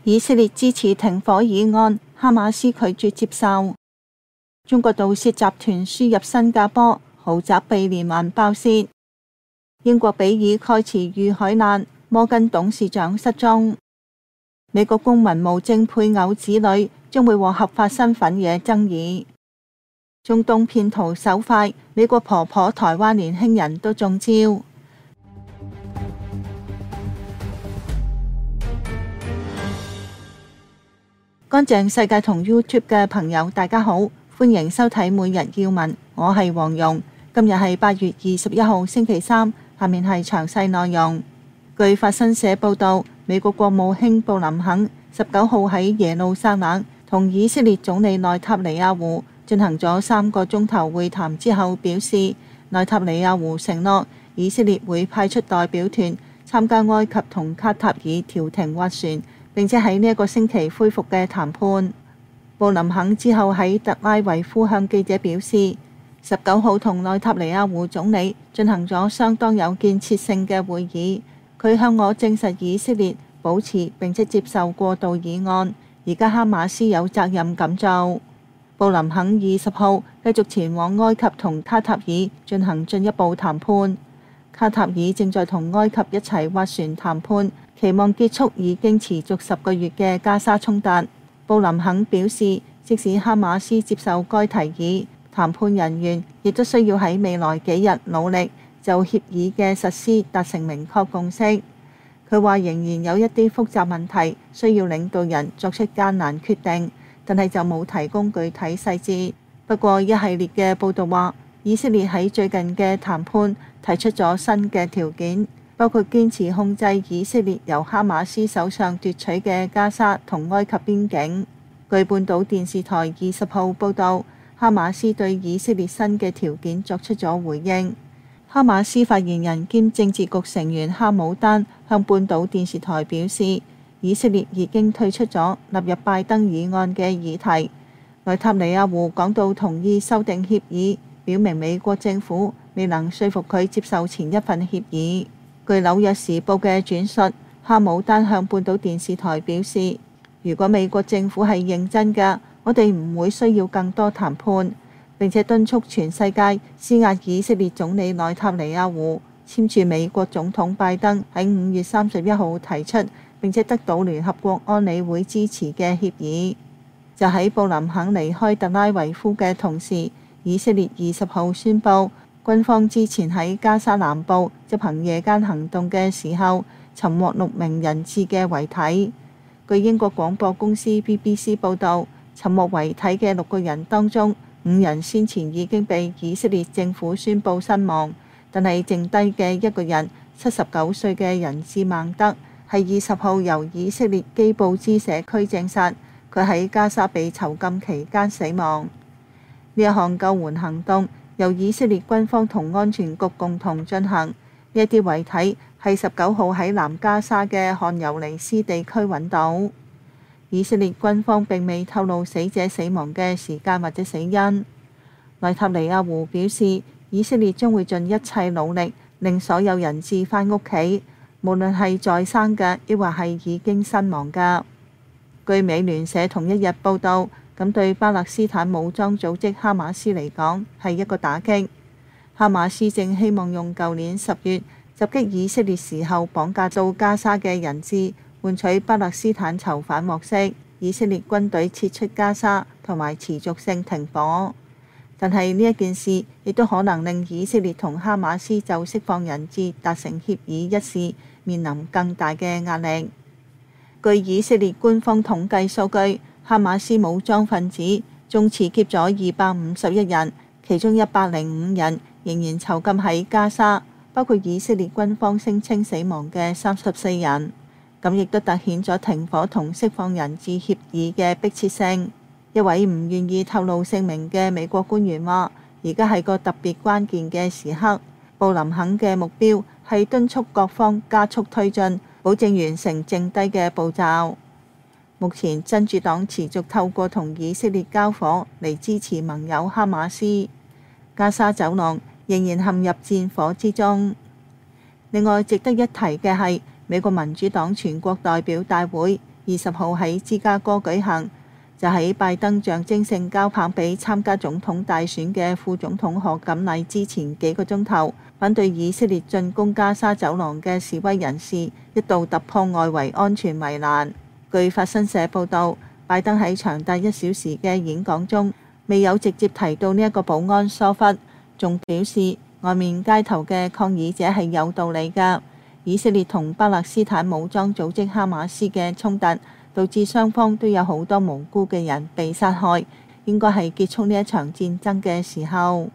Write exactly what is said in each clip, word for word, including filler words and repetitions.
以色列支持停火議案，哈馬斯拒絕接受。中國盜竊集團輸入新加坡，豪宅被連環爆竊。英國比爾蓋茨遇海難，摩根董事長失蹤。美國公民無證配偶子女將會獲合法身份惹爭議。中東騙徒手快，美國婆婆、台灣年輕人都中招。乾淨世界同 YouTube 嘅朋友大家好，歡迎收睇每日要聞，我係黃蓉。今日係八月二十一號星期三，下面係詳細內容。據法新社報道，美國國務卿布林肯十九號喺耶路撒冷同以色列總理內塔尼亞胡進行咗三個鐘頭會談之後，表示內塔尼亞胡承諾以色列會派出代表團參加埃及同卡塔爾調停斡旋，並且喺呢一個星期恢復嘅談判。布林肯之後喺特拉維夫向記者表示，十九號同內塔尼亞胡總理進行咗相當有建設性嘅會議。佢向我證實以色列保持並且接受過渡議案，而家哈馬斯有責任咁做。布林肯二十號繼續前往埃及同卡塔爾進行進一步談判。卡塔爾正在同埃及一齊斡旋談判，期望結束已經持續十個月嘅加沙衝突。布林肯表示，即使哈馬斯接受該提議，談判人員亦都需要喺未來幾日努力就協議嘅實施達成明確共識。佢話仍然有一啲複雜問題需要領導人作出艱難決定，但係就冇提供具體細節。不過一系列嘅報道話，以色列喺最近嘅談判提出咗新嘅條件，包括堅持控制以色列由哈馬斯手上奪取嘅加沙同埃及邊境。據半島電視台二十號報道，哈馬斯對以色列新嘅條件作出咗回應。哈馬斯發言人兼政治局成員哈姆丹向半島電視台表示，以色列已經退出咗納入拜登議案嘅議題。內塔尼亞胡講到同意修訂協議，表明美國政府未能說服佢接受前一份協議。據紐約時報嘅轉述，哈姆丹向半島電視台表示，如果美國政府係認真嘅，我哋唔會需要更多談判，並且敦促全世界施壓以色列總理內塔尼亞胡簽署美國總統拜登喺五月三十一號提出並且得到聯合國安理會支持嘅協議。就喺布林肯離開特拉維夫嘅同時，以色列二十號宣布，軍方之前喺加沙南部執行夜間行動嘅時候，尋獲六名人質嘅遺體。據英國廣播公司 B B C 報導，尋獲遺體嘅六個人當中，五人先前已經被以色列政府宣布身亡，但係剩低嘅一個人，七十九歲嘅人質孟德，係二十號由以色列基布茲社區證實，佢喺加沙被囚禁期間死亡。呢一項救援行動由以色列軍方同安全局共同進行。呢一啲遺體係十九號喺南加沙嘅汗尤尼斯地區揾到。以色列軍方並未透露死者死亡嘅時間或者死因。內塔尼亞胡表示，以色列將會盡一切努力令所有人質返屋企，無論係在生嘅，抑或係已經身亡嘅。據美聯社同一日報導，咁對巴勒斯坦武裝組織哈馬斯嚟講係一個打擊。哈馬斯正希望用舊年十月襲擊以色列時候綁架到加沙嘅人質，換取巴勒斯坦囚犯獲釋，以色列軍隊撤出加沙同埋持續性停火。但係呢一件事亦都可能令以色列同哈馬斯就釋放人質達成協議一事面臨更大嘅壓力。據以色列官方統計數據，哈馬斯武裝分子縱持劫咗二百五十一人，其中一百零五人仍然囚禁喺加沙，包括以色列軍方聲稱死亡嘅三十四人。咁亦都突顯咗停火同釋放人質協議嘅迫切性。一位唔願意透露姓名嘅美國官員話，而家係個特別關鍵嘅時刻，布林肯嘅目標係敦促各方加速推進，保證完成剩低嘅步驟。目前真主黨持續透過同以色列交火嚟支持盟友哈馬斯，加沙走廊仍然陷入戰火之中。另外值得一提嘅係，美國民主黨全國代表大會二十號喺芝加哥舉行，就喺拜登象徵性交棒俾參加總統大選嘅副總統賀錦麗之前幾個鐘頭，反對以色列進攻加沙走廊嘅示威人士一度突破外圍安全圍欄。據法新社報導，拜登喺長達一小時嘅演講中，未有直接提到呢一個保安疏忽，仲表示外面街頭嘅抗議者係有道理㗎。以色列同巴勒斯坦武裝組織哈馬斯嘅衝突，導致雙方都有好多無辜嘅人被殺害，應該係結束呢一場戰爭嘅時候。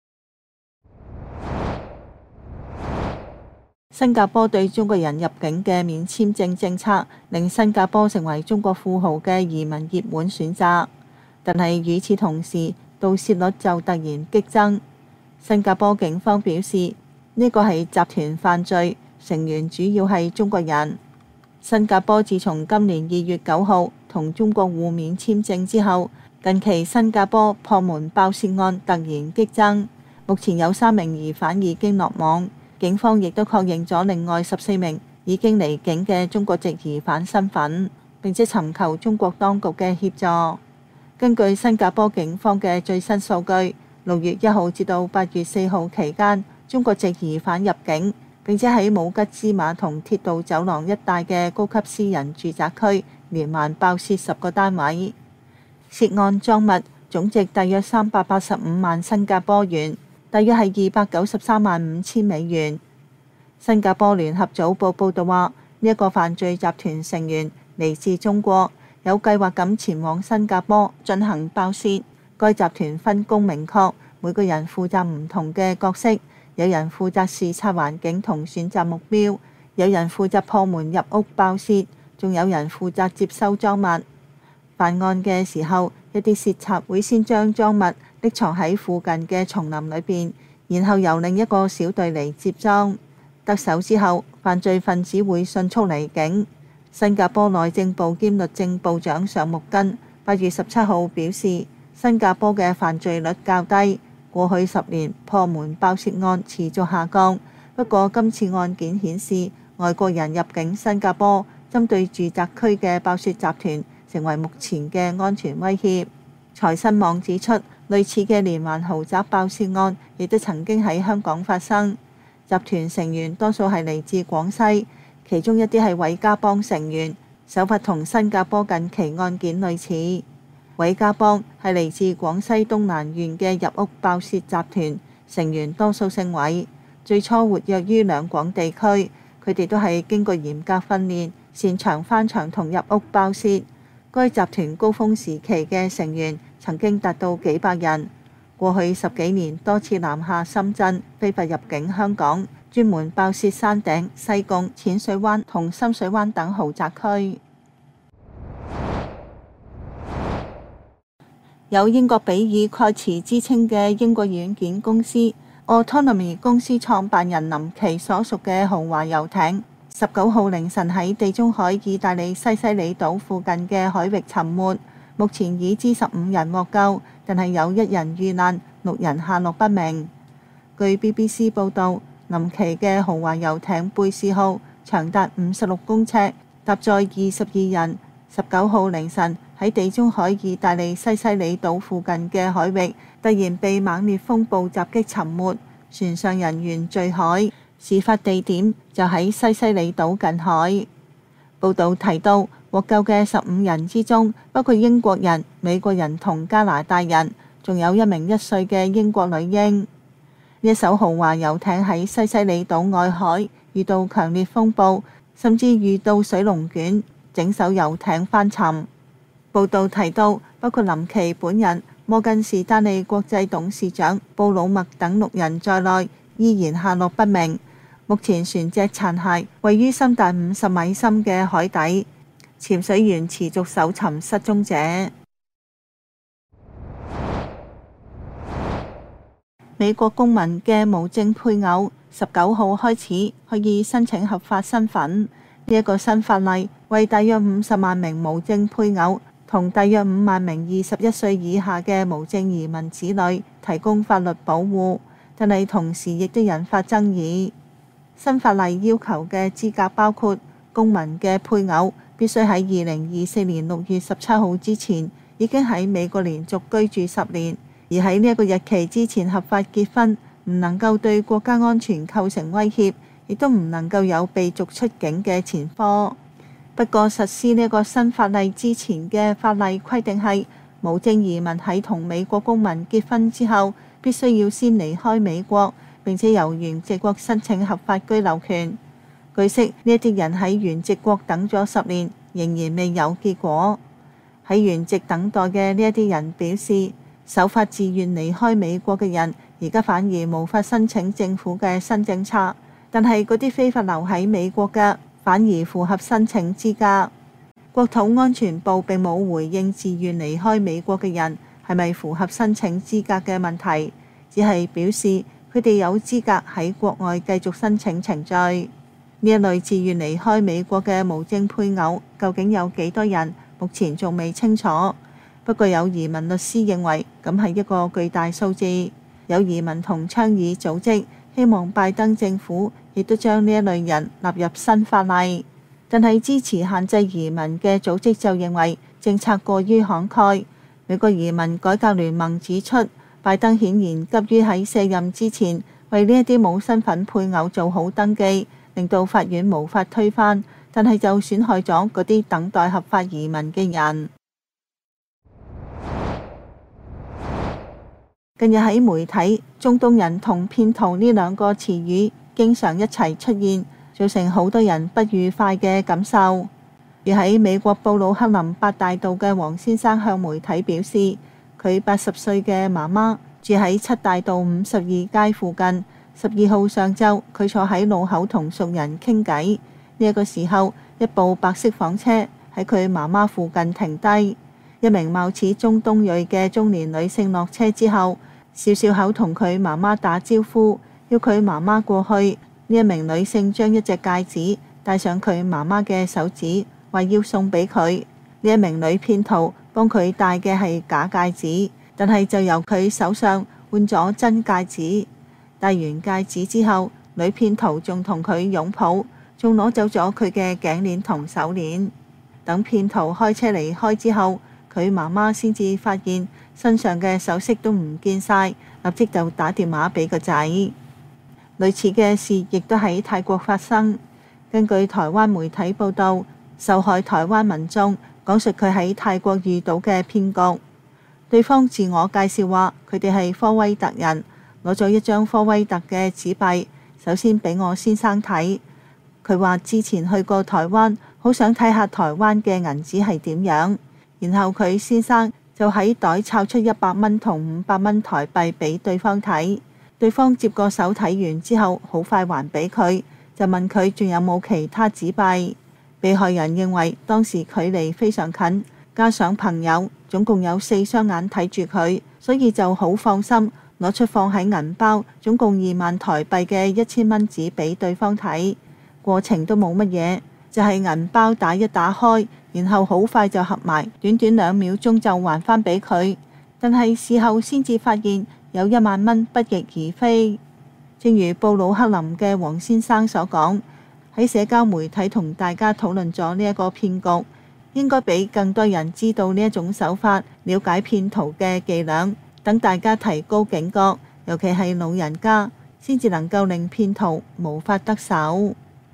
新加坡對中國人入境嘅免簽證政策，令新加坡成為中國富豪嘅移民熱門選擇。但係與此同時，盜竊率就突然激增。新加坡警方表示，呢個係集團犯罪，成員主要係中國人。新加坡自從今年二月九號同中國互免簽證之後，近期新加坡破門爆竊案突然激增。目前有三名疑犯已經落網，警方亦都確認咗另外十四名已經離境嘅中國籍疑犯身份，並且尋求中國當局嘅協助。根據新加坡警方嘅最新數據，六月一號至到八月四號期間，中國籍疑犯入境，並且喺武吉芝馬同鐵道走廊一帶嘅高級私人住宅區連環爆竊十個單位，涉案贓物總值大約三百八十五萬新加坡元，大約係二百九十三萬五千美元。新加坡聯合早報報導話，呢一個犯罪集團成員嚟自中國，有計劃咁前往新加坡進行爆竊。該集團分工明確，每個人負責唔同嘅角色。有人負責視察環境同選擇目標，有人負責破門入屋爆竊，仲有人負責接收贓物。犯案嘅時候，一啲竊賊會先將贓物匿藏喺附近嘅叢林裏邊，然後由另一個小隊嚟接贓。得手之後，犯罪分子會迅速離境。新加坡內政部兼律政部長尚穆根八月十七號表示，新加坡嘅犯罪率較低。過去十年破門爆竊案持續下降，不過今次案件顯示，外國人入境新加坡針對住宅區嘅爆竊集團成為目前嘅安全威脅。財新網指出，類似嘅連環豪宅爆竊案亦都曾經喺香港發生，集團成員多數係嚟自廣西，其中一啲係韋家幫成員，手法同新加坡近期案件類似。韋家幫係嚟自廣西東南縣嘅入屋爆竊集團，成員多數姓韋，最初活躍於兩廣地區。佢哋都係經過嚴格訓練，擅長翻牆同入屋爆竊。該集團高峰時期嘅成員曾經達到幾百人，過去十幾年多次南下深圳，非法入境香港，專門爆竊山頂、西貢、淺水灣同深水灣等豪宅區。有英國比爾蓋茨之稱嘅英國軟件公司 Autonomy 公司創辦人林奇所屬嘅豪華遊艇，十九號凌晨喺地中海意大利西西里島附近嘅海域沉沒，目前已知十五人獲救，但係有一人遇難，六人下落不明。據 B B C 報導，林奇嘅豪華遊艇貝士號長達五十六公尺，搭載二十二人，十九號凌晨喺地中海意大利西西里島附近嘅海域，突然被猛烈風暴襲擊沉沒，船上人員墜海。事發地點就喺西西里島近海。報導提到，獲救嘅十五人之中，包括英國人、美國人同加拿大人，仲有一名一歲嘅英國女嬰。呢一艘豪華遊艇喺西西里島外海遇到強烈風暴，甚至遇到水龍捲，整艘遊艇翻沉。報道提到，包括林奇本人、摩根士丹利國際董事長布魯麥等六人在內，依然下落不明。目前船隻殘骸位於深達五十米深嘅海底，潛水員持續搜尋失蹤者。美國公民嘅無證配偶十九號開始可以申請合法身份，呢、這、一個新法例為大約五十萬名無證配偶同大約五萬名二十一歲以下嘅無證移民子女提供法律保護，但係同時亦都引發爭議。新法例要求嘅資格包括公民嘅配偶必須喺二零二四年六月十七號之前已經喺美國連續居住十年，而喺呢一個日期之前合法結婚，唔能夠對國家安全構成威脅，亦都唔能夠有被逐出境嘅前科。不過實施呢個新法例之前嘅法例規定係，無證移民喺同美國公民結婚之後，必須要先離開美國，並且由原籍國申請合法居留權。據悉，呢一啲人喺原籍國等咗十年，仍然未有結果。喺原籍等待嘅呢一啲人表示，守法自願離開美國嘅人，而家反而無法申請政府嘅新政策，但係嗰啲非法留喺美國嘅，反而符合申請資格。國土安全部並冇回應自願離開美國嘅人係咪符合申請資格嘅問題，只係表示佢哋有資格喺國外繼續申請程序。呢一類自願離開美國嘅無證配偶究竟有幾多人，目前仲未清楚。不過有移民律師認為咁係一個巨大數字。有移民同倡議組織希望拜登政府亦都將呢一類人納入新法例，但係支持限制移民嘅組織就認為政策過於慷慨。美國移民改革聯盟指出，拜登顯然急於喺卸任之前為呢一啲冇身份配偶做好登記，令到法院無法推翻，但係就損害咗嗰啲等待合法移民嘅人。近日喺媒體，中東人同騙徒呢兩個詞語經常一齊出現，造成好多人不愉快嘅感受。而喺美國布魯克林八大道嘅黃先生向媒體表示，佢八十歲嘅媽媽住喺七大道五十二街附近。十二號上晝，佢坐喺路口同熟人傾偈，呢一個時候，一部白色房車喺佢媽媽附近停低，一名貌似中東裔嘅中年女性落車之後，笑笑口同佢媽媽打招呼，要佢媽媽過去。呢一名女性將一隻戒指戴上佢媽媽嘅手指，話要送俾佢。呢一名女騙徒幫佢戴嘅係假戒指，但係就由佢手上換咗真戒指。戴完戒指之後，女騙徒仲同佢擁抱，仲攞走咗佢嘅頸鏈同手鏈。等騙徒開車離開之後，佢媽媽先至發現身上嘅首飾都唔見晒，立即就打電話俾個仔。類似嘅事亦都喺泰國發生。根據台灣媒體報道，受害台灣民眾講述佢喺泰國遇到嘅騙局。對方自我介紹話佢哋係科威特人，攞咗一張科威特嘅紙幣，首先俾我先生睇。佢話之前去過台灣，好想睇下台灣嘅銀紙係點樣。然後佢先生就喺袋抄出一百蚊同五百蚊台幣俾對方睇。對方接過手睇完之後，好快還俾佢，就問佢仲有冇其他紙幣。被害人認為當時距離非常近，加上朋友總共有四雙眼睇住佢，所以就好放心，攞出放喺銀包總共二萬台幣嘅一千蚊紙俾對方睇。過程都冇乜嘢，就係銀包打一打開，然後好快就合埋，短短兩秒鐘就還返俾佢。但係事後先至發現有一萬蚊不翼而飛。正如布魯克林嘅黃先生所講，喺社交媒體同大家討論咗呢一個騙局，應該俾更多人知道呢一種手法，了解騙徒嘅伎倆，等大家提高警覺，尤其係老人家，先至能夠令騙徒無法得手。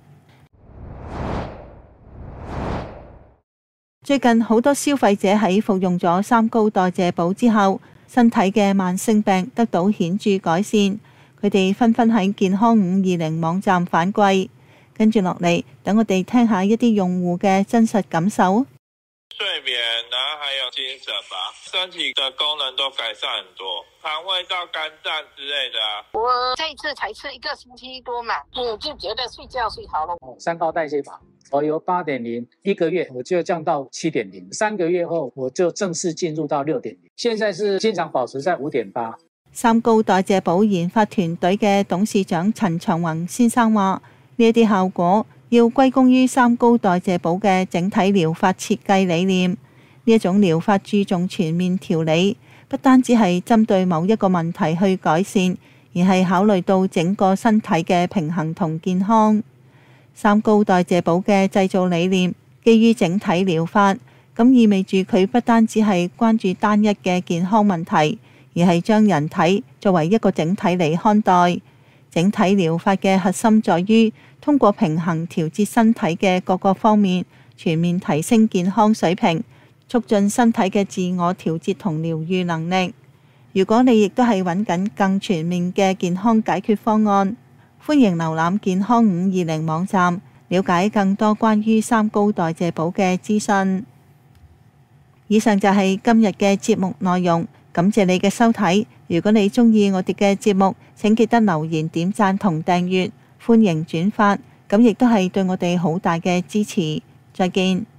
最近好多消費者喺服用咗三高代謝寶之後，身體嘅慢性病得到顯著改善，佢哋紛紛喺健康五二零網站反饋。跟住落嚟，等我哋聽下一啲用戶嘅真實感受。 睡眠，然後還有精神吧，身體的功能都改善很多，腸胃道、肝臟之類的啊。 我這一次才吃一個星期多嘛，我就覺得睡覺睡好了。 三高代謝法，我由八點零一個月我就降到七點零，三個月後我就正式進入到六點零，現在是經常保持在五點八。 三高代謝寶研發團隊嘅董事長陳長宏先生話：呢啲效果要歸功於三高代謝寶嘅整體療法設計理念。呢一種療法注重全面調理，不單只係針對某一個問題去改善，而係考慮到整個身體嘅平衡同健康。三高代謝寶嘅製造理念基於整體療法，咁意味住佢不單只係關注單一嘅健康問題，而係將人體作為一個整體嚟看待。整體療法嘅核心在於通過平衡調節身體嘅各個方面，全面提升健康水平，促進身體嘅自我調節同療愈能力。如果你亦都係揾緊更全面嘅健康解決方案，歡迎瀏覽健康五二零網站，了解更多關於三高代謝寶嘅資訊。以上就係今日嘅節目內容，感謝你嘅收睇。如果你鍾意我哋嘅節目，請記得留言、點讚同訂閱，歡迎轉發，咁亦都係對我哋好大嘅支持。再見。